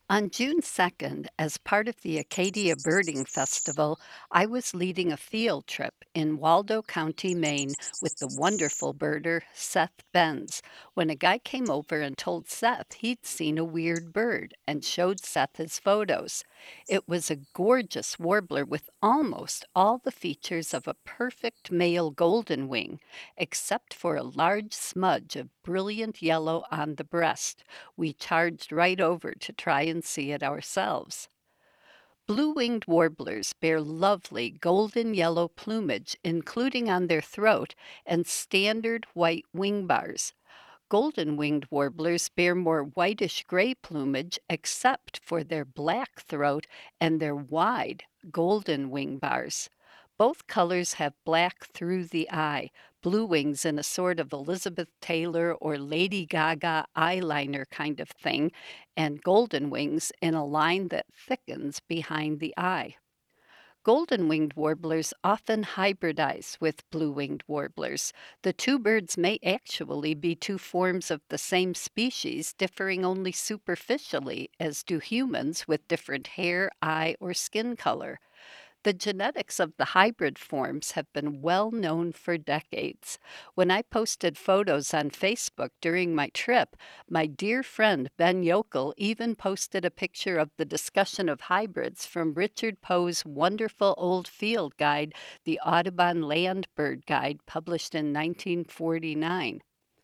On June 2nd, as part of the Acadia Birding Festival, I was leading a field trip in Waldo County, Maine, with the wonderful birder Seth Benz, when a guy came over and told Seth he'd seen a weird bird and showed Seth his photos. It was a gorgeous warbler with almost all the features of a perfect male golden wing, except for a large smudge of brilliant yellow on the breast. We charged right over to try and see it ourselves. Blue-winged warblers bear lovely golden yellow plumage, including on their throat, and standard white wing bars. Golden-winged warblers bear more whitish-gray plumage except for their black throat and their wide golden wing bars. Both colors have black through the eye, blue wings in a sort of Elizabeth Taylor or Lady Gaga eyeliner kind of thing, and golden wings in a line that thickens behind the eye. Golden-winged warblers often hybridize with blue-winged warblers. The two birds may actually be two forms of the same species, differing only superficially, as do humans with different hair, eye, or skin color. The genetics of the hybrid forms have been well known for decades. When I posted photos on Facebook during my trip, my dear friend Ben Yokel even posted a picture of the discussion of hybrids from Richard Poe's wonderful old field guide, the Audubon Land Bird Guide, published in 1949.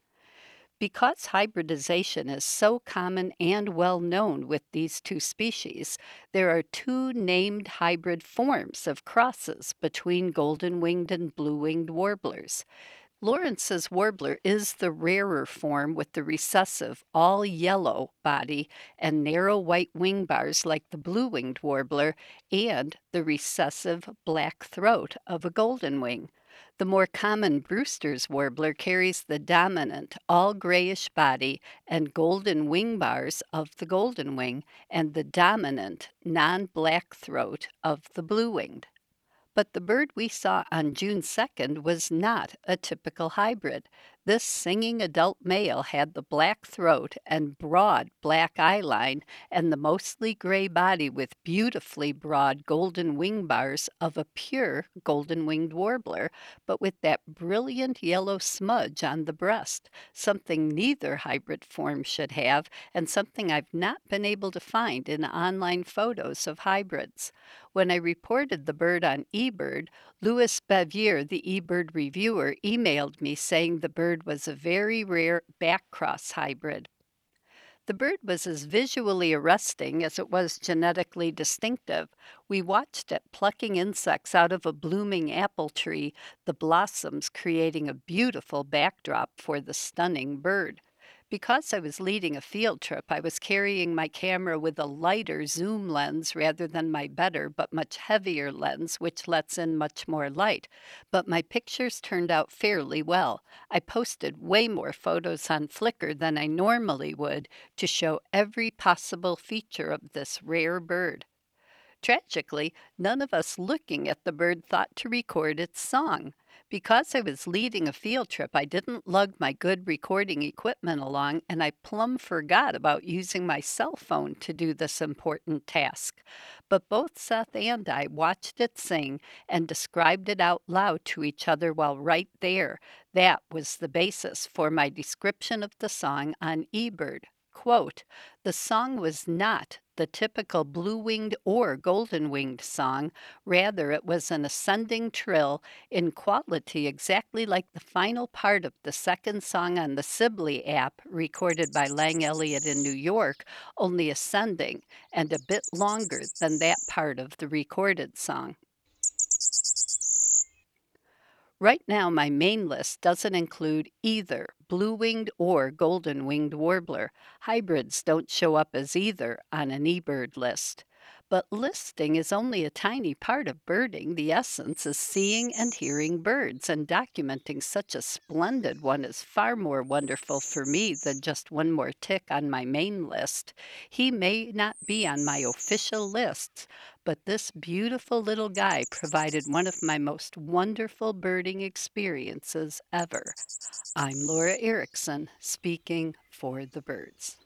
Because hybridization is so common and well known with these two species, there are two named hybrid forms of crosses between golden-winged and blue-winged warblers. Lawrence's warbler is the rarer form with the recessive, all yellow body and narrow white wing bars like the blue-winged warbler, and the recessive black throat of a golden wing. The more common Brewster's warbler carries the dominant, all grayish body and golden wing bars of the golden wing, and the dominant, non black throat of the blue winged. But the bird we saw on June 2nd was not a typical hybrid. This singing adult male had the black throat and broad black eye line and the mostly gray body with beautifully broad golden wing bars of a pure golden-winged warbler, but with that brilliant yellow smudge on the breast, something neither hybrid form should have and something I've not been able to find in online photos of hybrids. When I reported the bird on eBird, Louis Bevier, the eBird reviewer, emailed me saying the bird was a very rare backcross hybrid. The bird was as visually arresting as it was genetically distinctive. We watched it plucking insects out of a blooming apple tree, the blossoms creating a beautiful backdrop for the stunning bird. Because I was leading a field trip, I was carrying my camera with a lighter zoom lens rather than my better but much heavier lens, which lets in much more light. But my pictures turned out fairly well. I posted way more photos on Flickr than I normally would to show every possible feature of this rare bird. Tragically, none of us looking at the bird thought to record its song. Because I was leading a field trip, I didn't lug my good recording equipment along, and I plumb forgot about using my cell phone to do this important task. But both Seth and I watched it sing and described it out loud to each other while right there. That was the basis for my description of the song on eBird. Quote, the song was not the typical blue-winged or golden-winged song. Rather, it was an ascending trill in quality exactly like the final part of the second song on the Sibley app recorded by Lang Elliott in New York, only ascending and a bit longer than that part of the recorded song. Right now, my main list doesn't include either blue-winged or golden-winged warbler. Hybrids don't show up as either on an eBird list. But listing is only a tiny part of birding. The essence is seeing and hearing birds, and documenting such a splendid one is far more wonderful for me than just one more tick on my main list. He may not be on my official lists, but this beautiful little guy provided one of my most wonderful birding experiences ever. I'm Laura Erickson, speaking for the birds.